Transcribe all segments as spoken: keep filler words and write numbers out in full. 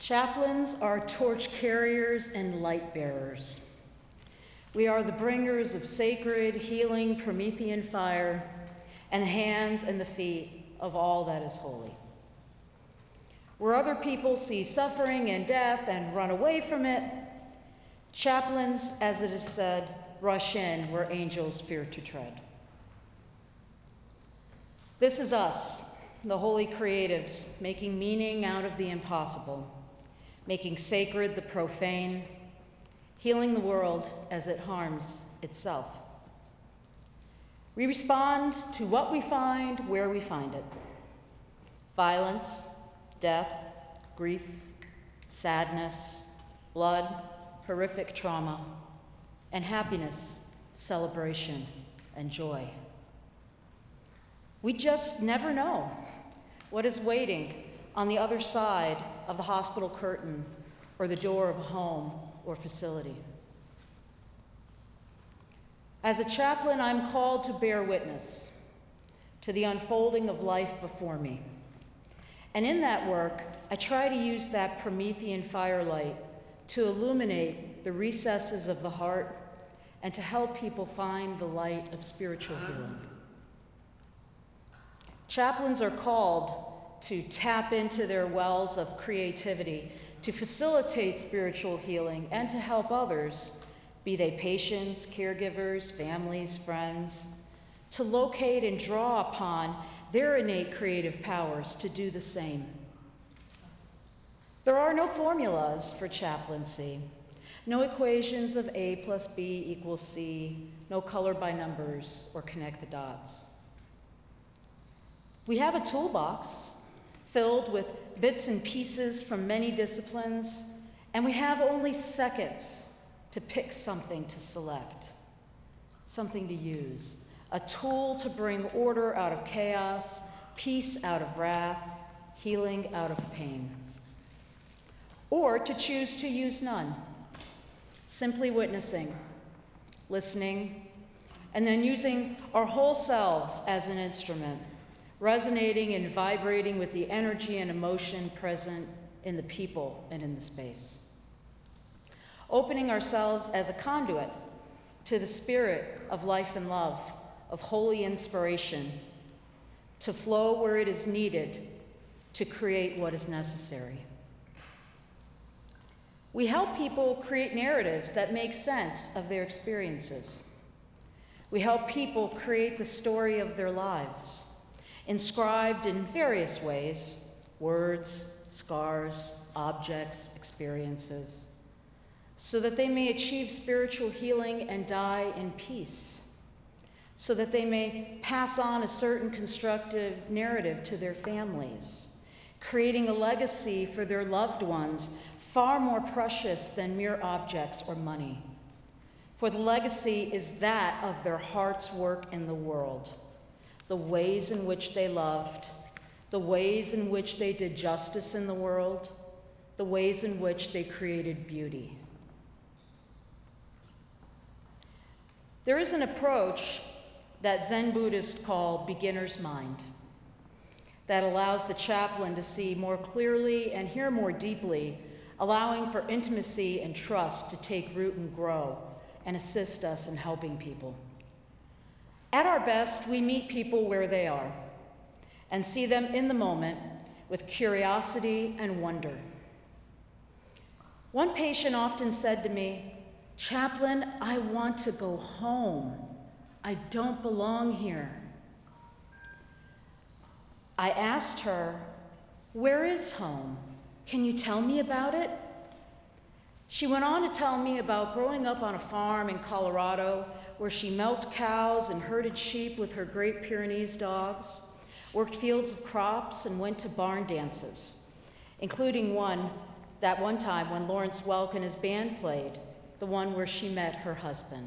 Chaplains are torch carriers and light bearers. We are the bringers of sacred, healing Promethean fire and the hands and the feet of all that is holy. Where other people see suffering and death and run away from it, chaplains, as it is said, rush in where angels fear to tread. This is us, the holy creatives, making meaning out of the impossible, making sacred the profane, healing the world as it harms itself. We respond to what we find where we find it. Violence, death, grief, sadness, blood, horrific trauma, and happiness, celebration, and joy. We just never know what is waiting on the other side of the hospital curtain or the door of a home or facility. As a chaplain, I'm called to bear witness to the unfolding of life before me. And in that work, I try to use that Promethean firelight to illuminate the recesses of the heart and to help people find the light of spiritual healing. Chaplains are called to tap into their wells of creativity, to facilitate spiritual healing, and to help others, be they patients, caregivers, families, friends, to locate and draw upon their innate creative powers to do the same. There are no formulas for chaplaincy, no equations of A plus B equals C, no color by numbers or connect the dots. We have a toolbox filled with bits and pieces from many disciplines, and we have only seconds to pick something to select, something to use, a tool to bring order out of chaos, peace out of wrath, healing out of pain. Or to choose to use none, simply witnessing, listening, and then using our whole selves as an instrument, resonating and vibrating with the energy and emotion present in the people and in the space. Opening ourselves as a conduit to the spirit of life and love, of holy inspiration, to flow where it is needed, to create what is necessary. We help people create narratives that make sense of their experiences. We help people create the story of their lives, inscribed in various ways, words, scars, objects, experiences, so that they may achieve spiritual healing and die in peace, so that they may pass on a certain constructive narrative to their families, creating a legacy for their loved ones far more precious than mere objects or money. For the legacy is that of their heart's work in the world, the ways in which they loved, the ways in which they did justice in the world, the ways in which they created beauty. There is an approach that Zen Buddhists call beginner's mind that allows the chaplain to see more clearly and hear more deeply, allowing for intimacy and trust to take root and grow and assist us in helping people. At our best, we meet people where they are and see them in the moment with curiosity and wonder. One patient often said to me, "Chaplain, I want to go home. I don't belong here." I asked her, "Where is home? Can you tell me about it?" She went on to tell me about growing up on a farm in Colorado where she milked cows and herded sheep with her Great Pyrenees dogs, worked fields of crops, and went to barn dances, including one that one time when Lawrence Welk and his band played, the one where she met her husband.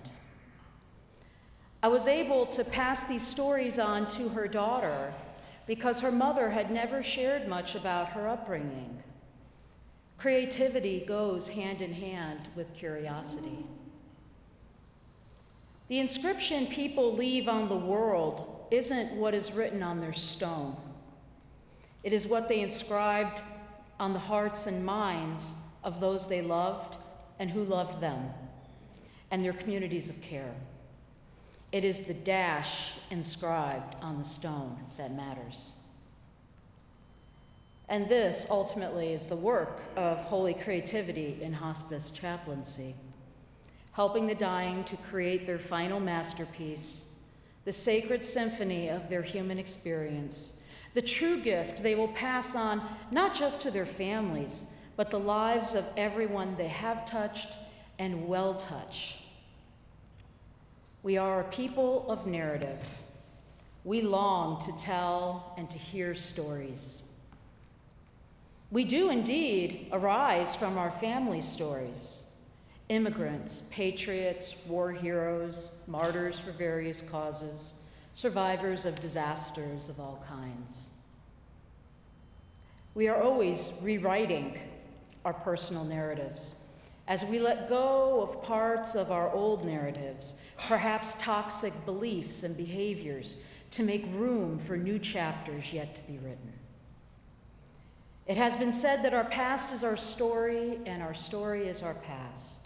I was able to pass these stories on to her daughter because her mother had never shared much about her upbringing. Creativity goes hand in hand with curiosity. The inscription people leave on the world isn't what is written on their stone. It is what they inscribed on the hearts and minds of those they loved and who loved them, and their communities of care. It is the dash inscribed on the stone that matters. And this, ultimately, is the work of holy creativity in hospice chaplaincy, helping the dying to create their final masterpiece, the sacred symphony of their human experience, the true gift they will pass on not just to their families, but the lives of everyone they have touched and will touch. We are a people of narrative. We long to tell and to hear stories. We do indeed arise from our family stories. Immigrants, patriots, war heroes, martyrs for various causes, survivors of disasters of all kinds. We are always rewriting our personal narratives as we let go of parts of our old narratives, perhaps toxic beliefs and behaviors, to make room for new chapters yet to be written. It has been said that our past is our story and our story is our past.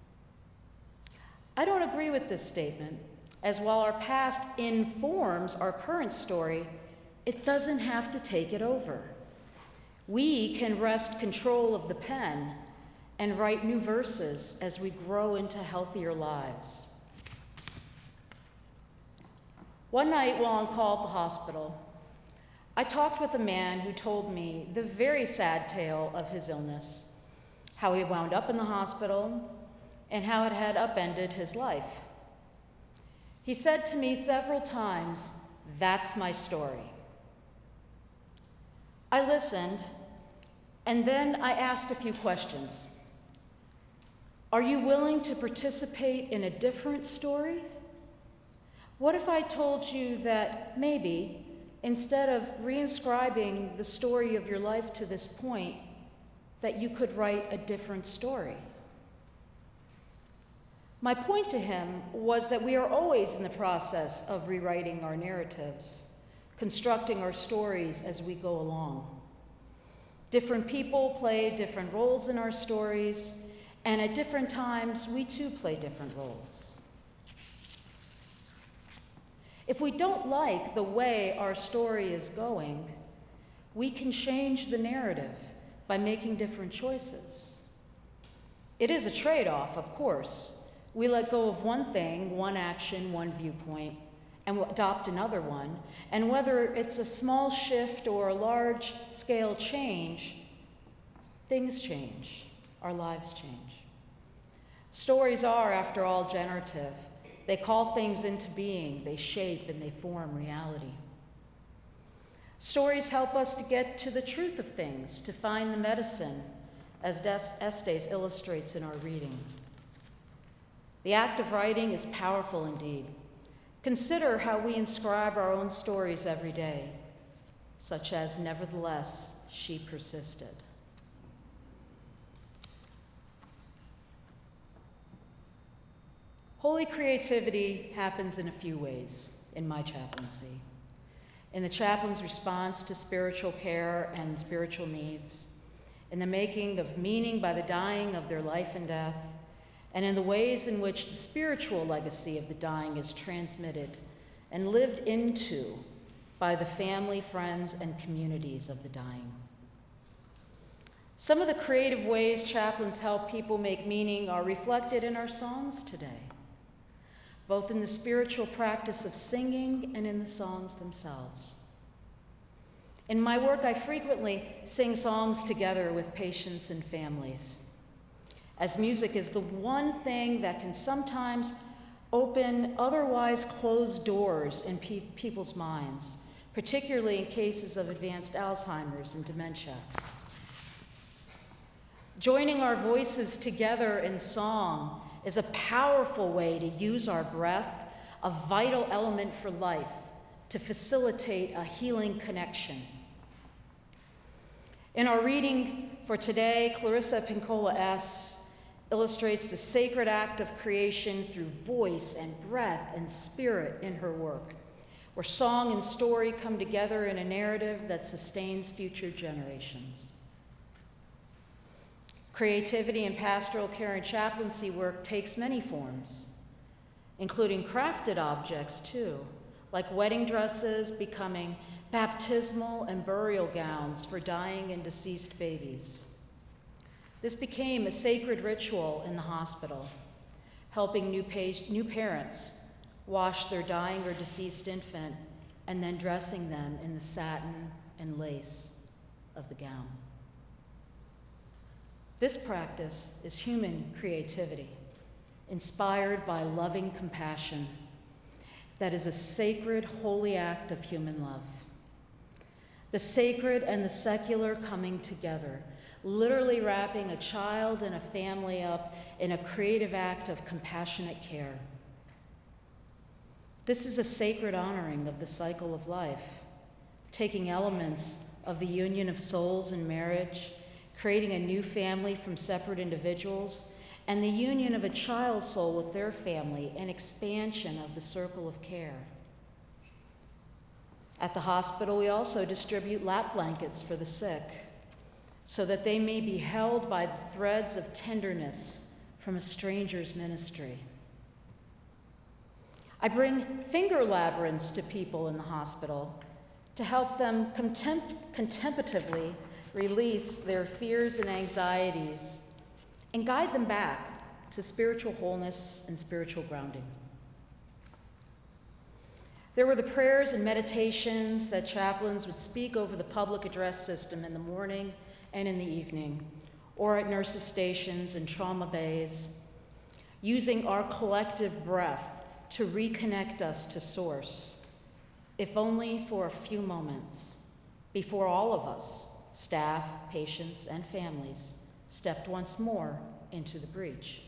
I don't agree with this statement, as while our past informs our current story, it doesn't have to take it over. We can wrest control of the pen and write new verses as we grow into healthier lives. One night while on call at the hospital, I talked with a man who told me the very sad tale of his illness, how he wound up in the hospital, and how it had upended his life. He said to me several times, "That's my story." I listened, and then I asked a few questions. Are you willing to participate in a different story? What if I told you that maybe, instead of reinscribing the story of your life to this point, that you could write a different story? My point to him was that we are always in the process of rewriting our narratives, constructing our stories as we go along. Different people play different roles in our stories, and at different times, we too play different roles. If we don't like the way our story is going, we can change the narrative by making different choices. It is a trade-off, of course. We let go of one thing, one action, one viewpoint, and adopt another one. And whether it's a small shift or a large-scale change, things change. Our lives change. Stories are, after all, generative. They call things into being. They shape and they form reality. Stories help us to get to the truth of things, to find the medicine, as Estes illustrates in our reading. The act of writing is powerful indeed. Consider how we inscribe our own stories every day, such as, "Nevertheless, she persisted." Holy creativity happens in a few ways in my chaplaincy. In the chaplain's response to spiritual care and spiritual needs, in the making of meaning by the dying of their life and death, and in the ways in which the spiritual legacy of the dying is transmitted and lived into by the family, friends, and communities of the dying. Some of the creative ways chaplains help people make meaning are reflected in our songs today, both in the spiritual practice of singing and in the songs themselves. In my work, I frequently sing songs together with patients and families, as music is the one thing that can sometimes open otherwise closed doors in pe- people's minds, particularly in cases of advanced Alzheimer's and dementia. Joining our voices together in song is a powerful way to use our breath, a vital element for life, to facilitate a healing connection. In our reading for today, Clarissa Pinkola S. illustrates the sacred act of creation through voice and breath and spirit in her work, where song and story come together in a narrative that sustains future generations. Creativity in pastoral care and chaplaincy work takes many forms, including crafted objects too, like wedding dresses becoming baptismal and burial gowns for dying and deceased babies. This became a sacred ritual in the hospital, helping new, pa- new parents wash their dying or deceased infant and then dressing them in the satin and lace of the gown. This practice is human creativity, inspired by loving compassion that is a sacred, holy act of human love. The sacred and the secular coming together, literally wrapping a child and a family up in a creative act of compassionate care. This is a sacred honoring of the cycle of life, taking elements of the union of souls in marriage, creating a new family from separate individuals, and the union of a child's soul with their family, an expansion of the circle of care. At the hospital, we also distribute lap blankets for the sick, so that they may be held by the threads of tenderness from a stranger's ministry. I bring finger labyrinths to people in the hospital to help them contempt- contemplatively release their fears and anxieties and guide them back to spiritual wholeness and spiritual grounding. There were the prayers and meditations that chaplains would speak over the public address system in the morning and in the evening, or at nurses' stations and trauma bays, using our collective breath to reconnect us to Source, if only for a few moments, before all of us, staff, patients, and families, stepped once more into the breach.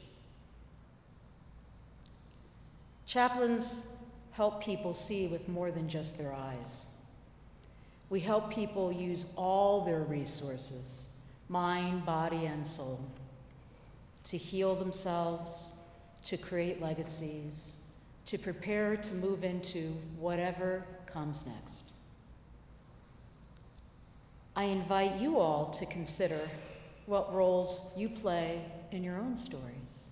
Chaplains help people see with more than just their eyes. We help people use all their resources, mind, body, and soul, to heal themselves, to create legacies, to prepare to move into whatever comes next. I invite you all to consider what roles you play in your own stories.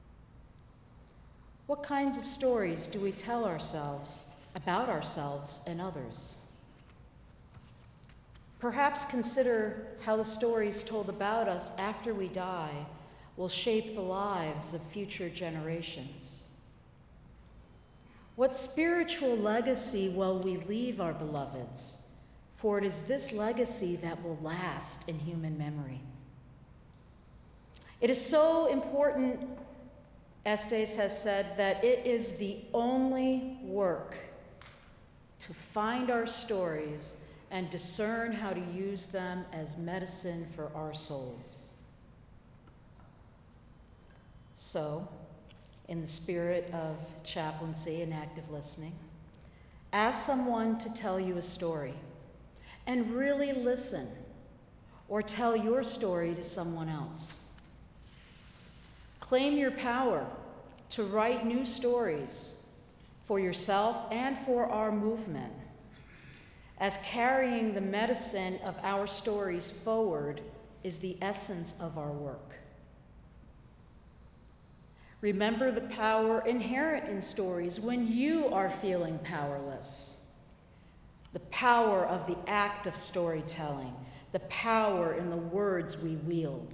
What kinds of stories do we tell ourselves about ourselves and others? Perhaps consider how the stories told about us after we die will shape the lives of future generations. What spiritual legacy will we leave our beloveds? For it is this legacy that will last in human memory. It is so important, Estes has said, that it is the only work to find our stories and discern how to use them as medicine for our souls. So, in the spirit of chaplaincy and active listening, ask someone to tell you a story and really listen, or tell your story to someone else. Claim your power to write new stories for yourself and for our movement, as carrying the medicine of our stories forward is the essence of our work. Remember the power inherent in stories when you are feeling powerless. The power of the act of storytelling, the power in the words we wield.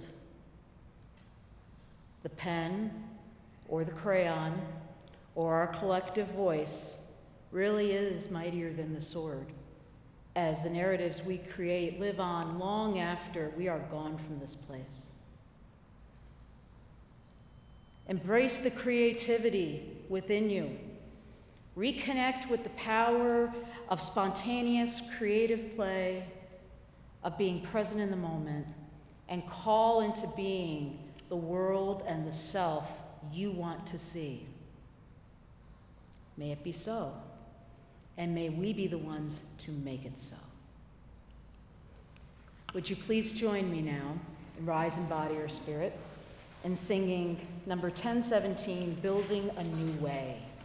The pen, or the crayon, or our collective voice really is mightier than the sword, as the narratives we create live on long after we are gone from this place. Embrace the creativity within you. Reconnect with the power of spontaneous, creative play, of being present in the moment, and call into being the world and the self you want to see. May it be so, and may we be the ones to make it so. Would you please join me now in Rise in Body or Spirit in singing number ten seventeen, Building a New Way.